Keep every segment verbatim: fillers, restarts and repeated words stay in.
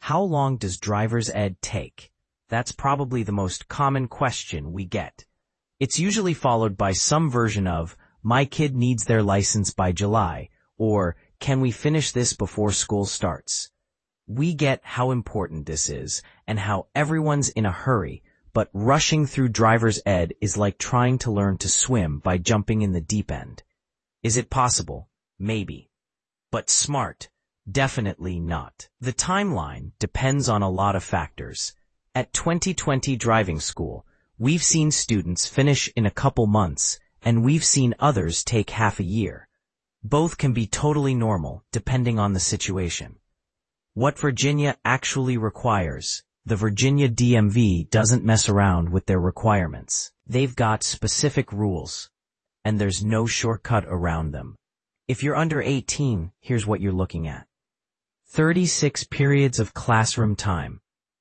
How long does driver's ed take? That's probably the most common question we get. It's usually followed by some version of, my kid needs their license by July, or can we finish this before school starts? We get how important this is and how everyone's in a hurry, but rushing through driver's ed is like trying to learn to swim by jumping in the deep end. Is it possible? Maybe. But smart? Definitely not. The timeline depends on a lot of factors. At twenty twenty driving school, we've seen students finish in a couple months, and we've seen others take half a year. Both can be totally normal, depending on the situation. What Virginia actually requires, the Virginia D M V doesn't mess around with their requirements. They've got specific rules, and there's no shortcut around them. If you're under eighteen, here's what you're looking at. thirty-six periods of classroom time.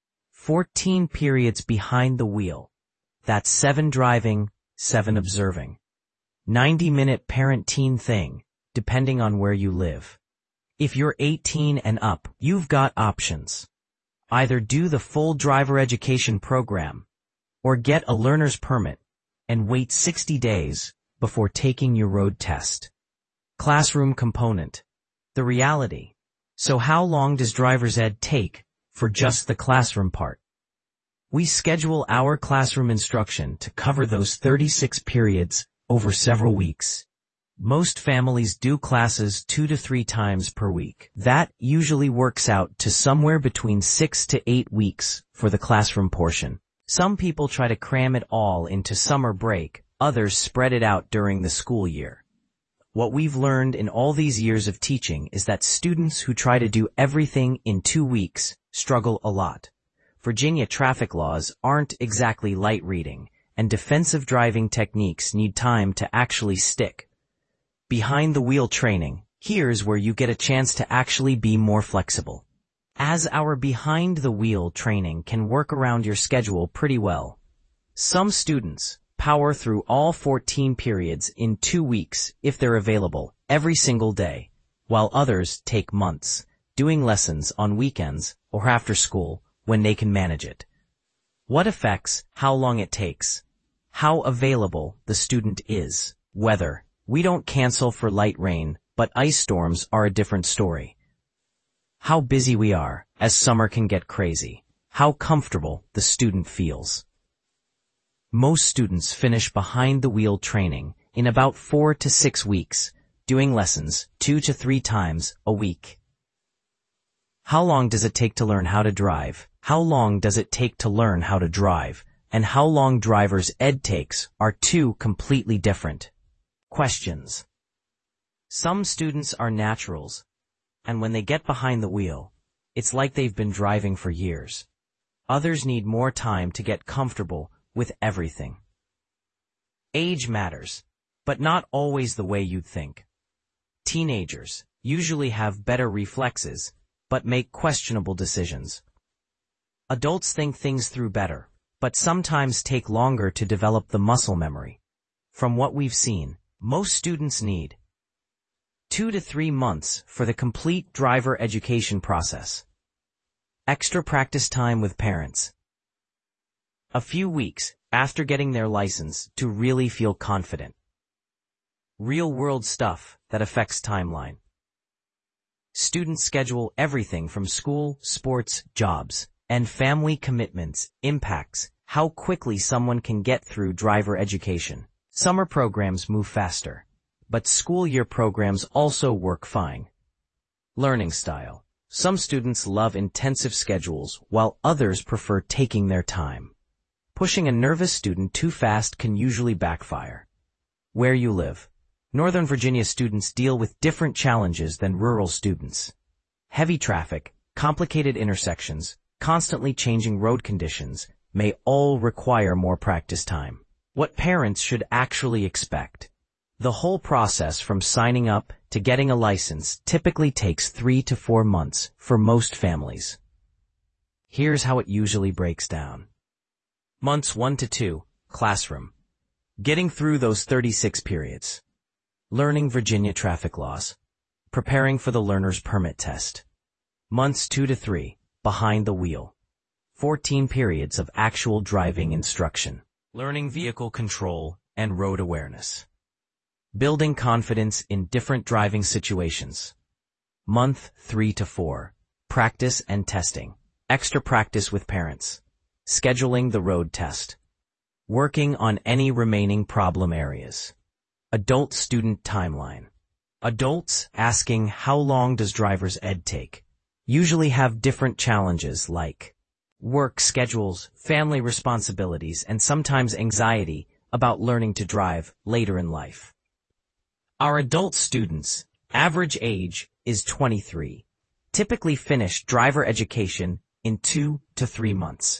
fourteen periods behind the wheel. That's seven driving, seven observing. ninety minute parent-teen thing, depending on where you live. If you're eighteen and up, you've got options. Either do the full driver education program, or get a learner's permit and wait sixty days before taking your road test. Classroom component. The reality. So how long does driver's ed take for just the classroom part? We schedule our classroom instruction to cover those thirty-six periods over several weeks. Most families do classes two to three times per week. That usually works out to somewhere between six to eight weeks for the classroom portion. Some people try to cram it all into summer break, others spread it out during the school year. What we've learned in all these years of teaching is that students who try to do everything in two weeks struggle a lot. Virginia traffic laws aren't exactly light reading, and defensive driving techniques need time to actually stick. Behind the wheel training, here's where you get a chance to actually be more flexible. As our behind the wheel training can work around your schedule pretty well. Some students power through all fourteen periods in two weeks if they're available every single day, while others take months, doing lessons on weekends or after school when they can manage it. What affects how long it takes? How available the student is. Weather. We don't cancel for light rain, but ice storms are a different story. How busy we are, as summer can get crazy. How comfortable the student feels. Most students finish behind the wheel training in about four to six weeks, doing lessons two to three times a week. How long does it take to learn how to drive? How long does it take to learn how to drive? And how long driver's ed takes are two completely different questions. Some students are naturals, and when they get behind the wheel, it's like they've been driving for years. Others need more time to get comfortable with everything. Age matters, but not always the way you'd think. Teenagers usually have better reflexes, but make questionable decisions. Adults think things through better, but sometimes take longer to develop the muscle memory. From what we've seen, most students need two to three months for the complete driver education process. Extra practice time with parents. A few weeks after getting their license to really feel confident. Real-world stuff that affects timeline. Students schedule everything from school, sports, jobs, and family commitments impacts how quickly someone can get through driver education. Summer programs move faster, but school year programs also work fine. Learning style. Some students love intensive schedules, while others prefer taking their time. Pushing a nervous student too fast can usually backfire. Where you live. Northern Virginia students deal with different challenges than rural students. Heavy traffic, complicated intersections, constantly changing road conditions may all require more practice time. What parents should actually expect. The whole process from signing up to getting a license typically takes three to four months for most families. Here's how it usually breaks down. Months one to two, classroom. Getting through those thirty-six periods. Learning Virginia traffic laws. Preparing for the learner's permit test. Months two to three, behind the wheel. fourteen periods of actual driving instruction. Learning vehicle control and road awareness. Building confidence in different driving situations. Month three to four. Practice and testing. Extra practice with parents. Scheduling the road test. Working on any remaining problem areas. Adult student timeline. Adults asking how long does driver's ed take usually have different challenges like work schedules, family responsibilities, and sometimes anxiety about learning to drive later in life. Our adult students' average age is twenty-three, typically finish driver education in two to three months.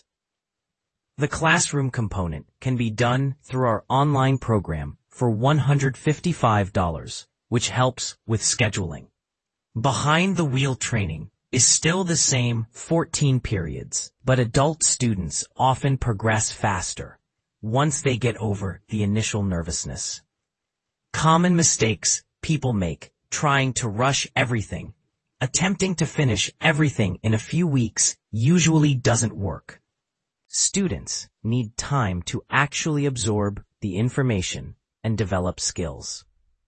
The classroom component can be done through our online program for one hundred fifty-five dollars, which helps with scheduling. Behind the wheel training is still the same fourteen periods, but adult students often progress faster once they get over the initial nervousness. Common mistakes people make trying to rush everything. Attempting to finish everything in a few weeks usually doesn't work. Students need time to actually absorb the information and develop skills.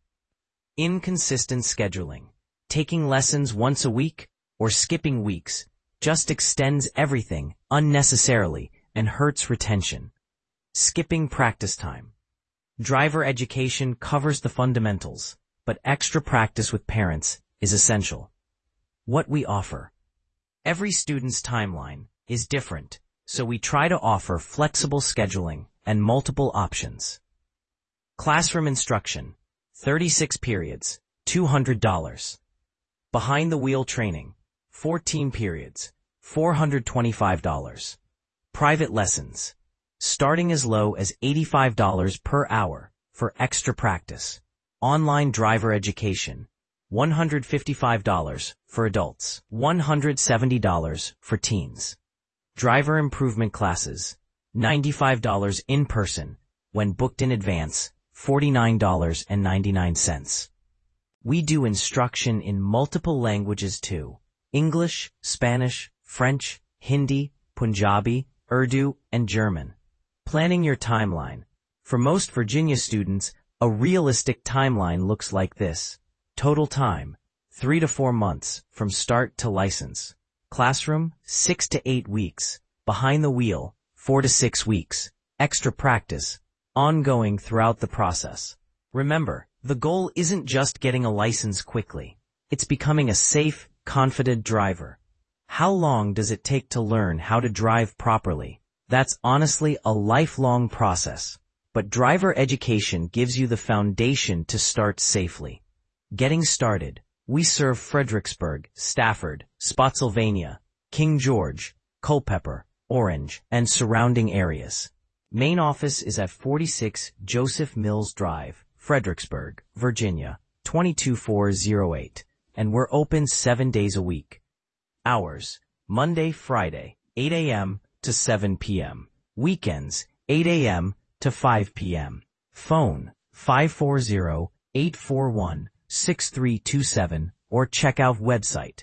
Inconsistent scheduling. Taking lessons once a week or skipping weeks just extends everything unnecessarily and hurts retention. Skipping practice time. Driver education covers the fundamentals, but extra practice with parents is essential. What we offer. Every student's timeline is different, so we try to offer flexible scheduling and multiple options. Classroom instruction. thirty-six periods, two hundred dollars. Behind the wheel training. fourteen periods, four hundred twenty-five dollars. Private lessons. Starting as low as eighty-five dollars per hour for extra practice. Online driver education. one hundred fifty-five dollars for adults, one hundred seventy dollars for teens. Driver improvement classes. ninety-five dollars in person. When booked in advance, forty-nine dollars and ninety-nine cents. We do instruction in multiple languages too. English, Spanish, French, Hindi, Punjabi, Urdu, and German. Planning your timeline. For most Virginia students, a realistic timeline looks like this. Total time, three to four months from start to license. Classroom, six to eight weeks. Behind the wheel, four to six weeks. Extra practice, ongoing throughout the process. Remember, the goal isn't just getting a license quickly. It's becoming a safe, confident driver. How long does it take to learn how to drive properly? That's honestly a lifelong process. But driver education gives you the foundation to start safely. Getting started. We serve Fredericksburg, Stafford, Spotsylvania, King George, Culpeper, Orange, and surrounding areas. Main office is at forty-six Joseph Mills Drive, Fredericksburg, Virginia, two two four zero eight, and we're open seven days a week. Hours, Monday, Friday, eight a m to seven p m Weekends, eight a m to five p m Phone, five four zero, eight four one, six three two seven, or check out website.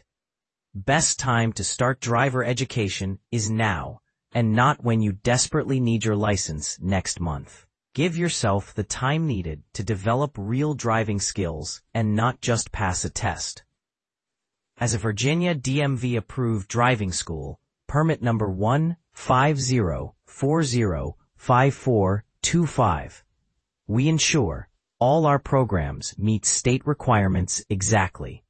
Best time to start driver education is now, and not when you desperately need your license next month. Give yourself the time needed to develop real driving skills and not just pass a test. As a Virginia D M V-approved driving school, permit number one five zero four zero five four two five, we ensure all our programs meet state requirements exactly.